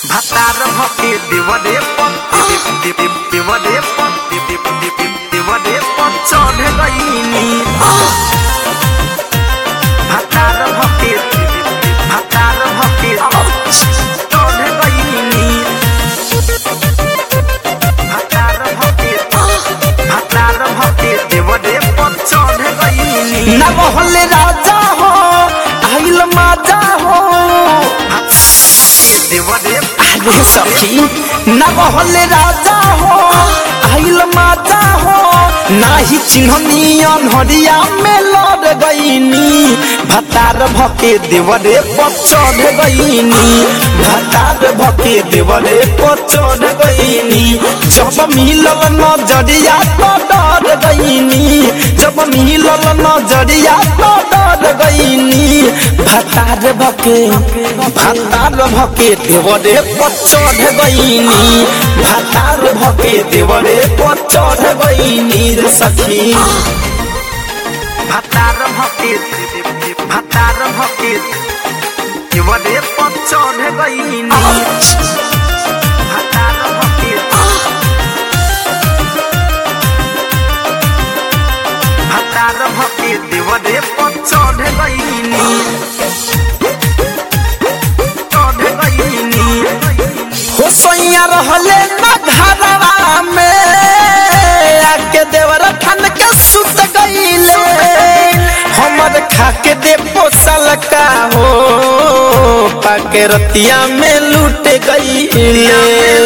भातार भके देवरे पर चढ़ गईनी भातार भके चढ़ गईनी भातार भके देवरे पर चढ़ गईनी ना बहले राजा हो आइल माजा हो देवरे अरे सखी ना बहले राजा हो आइल माजा हो नाही चिन्हनी अनहरिया में लड़ गईनी भतार भके देवरे पर चढ़ गईनी भतार भके देवरे पर चढ़ गईनी जब मिलल नजरिया तो डर गईनी जब मिलल नजरिया तो डर गईनी भतार भके देवरे पर चढ़ गईनी भतार भके देवरे पर चढ़ गईनी रे सखी भातार भके देवरे पर चढ़ गईनी भातार भके देवरे पर चढ़ गईनी हो सैया रहले ना घरवा में आके देवर ठन के सुत गईले हमर खाके दे पोसल का हो पाके रतिया में लूट गईले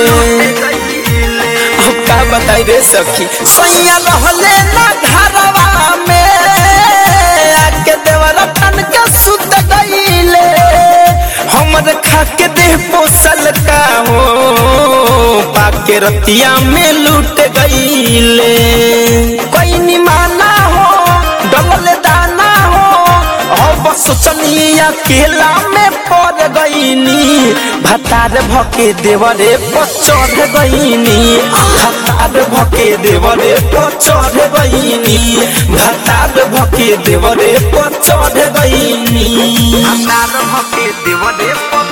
अब का बताई रे सखी सैया रहले ना घरवा में आके देवर ठन के सुत गईले हमर खाके दे पोसल का हो पाके रतिया में लूट गईले कोई निमाना हो डबल दाना हो बस सोचनिया अकेला में पड़ गईनी भतार भके देवरे पर चढ़ गईनी भतार भके देवरे पर चढ़ गईनी भतार भके देवरे पर चढ़ गईनी भातार भके देवरे पर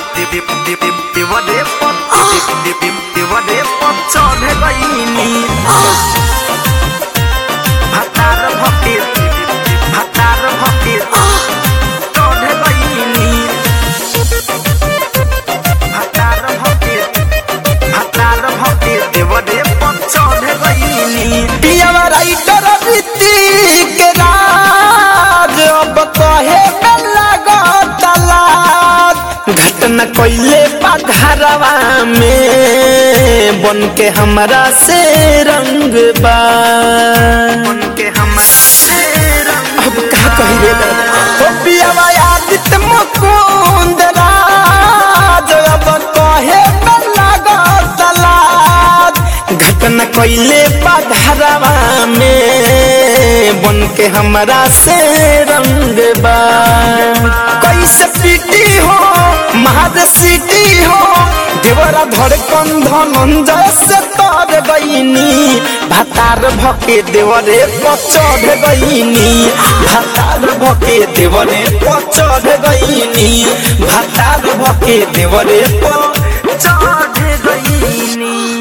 चढ़ गईनी भातार भके चढ़ गईनी भातार भके देवरे पर चढ़ गईनी पियावा राइटर ऋतिक राज अब कहे में लागत लाज घटना कइले पघरवा में बन के हमरा से रंग बा के हमरा से रंग अब का कही रे ओ पियावा आदित्य मुकुंद राज अब कहे में लागत लाज घटना कइले पघरवा में बन के हमरा से रंग बा कैसे पीटी हो महाद सीटी हो देवरा धड़कन धनंजय से तर गईनी भतार भके देवरे पर चढ़ गईनी भतार भके देवरे पर चढ़ गईनी भतार भके देवरे पर चढ़ गईनी।